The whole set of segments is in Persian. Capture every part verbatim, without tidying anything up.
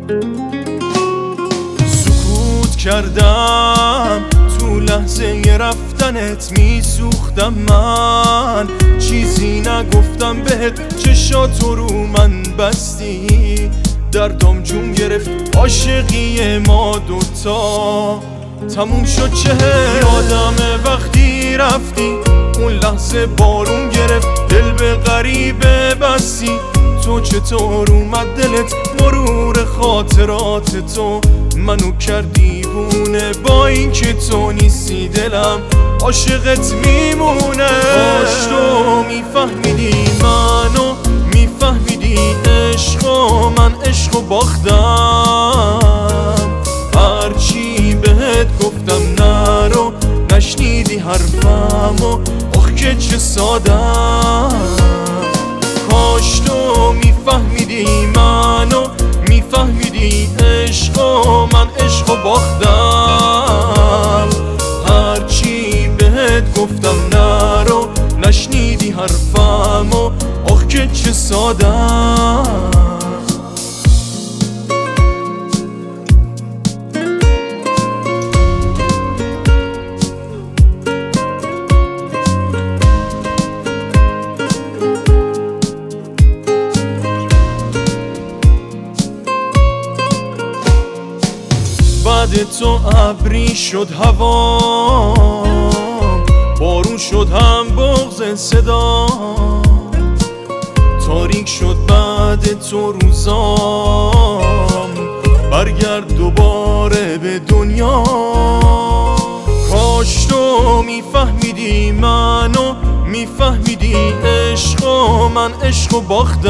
سکوت کردم تو لحظه رفتنت، میسوختم من چیزی نگفتم بهت، چشاتو رو من بستی، دردام جون گرفت عاشقی ما دوتا تموم شد. چه یادمه وقتی رفتی، اون لحظه بارون گرفت، دل به غریبه بستی، تو چطور اومد دلت، مرور خاطرات تو منو کردی بونه، با این که تو نیستی دلم عاشقت میمونه. کاش تو میفهمیدی منو، میفهمیدی عشقو، من عشقو باختم، هرچی بهت گفتم نرو، نشنیدی حرفمو، آخ که چه سادم. کاش تو میفهمیدی منو، میفهمیدی عشقو، من عشقو باختم، هرچی بهت گفتم نرو، نشنیدی حرفمو، آخ که چه سادم. بعد تو ابری شد هوام، بارون شد هم بغض صدا، تاریک شد بعد تو روزام، برگرد دوباره به دنیا. کاش تو میفهمیدی منو، میفهمیدی عشقو، من عشقو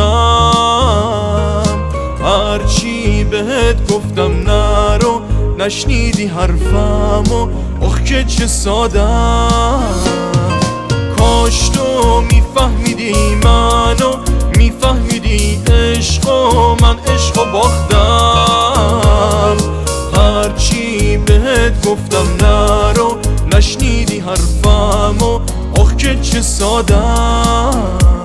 باختم، هرچی بهت گفتم نرو، نشنیدی حرفمو، آخ که چه سادم. کاش تو میفهمیدی منو، میفهمیدی عشقو، من عشقو باختم، هرچی بهت گفتم نرو، نشنیدی حرفمو، آخ که چه سادم.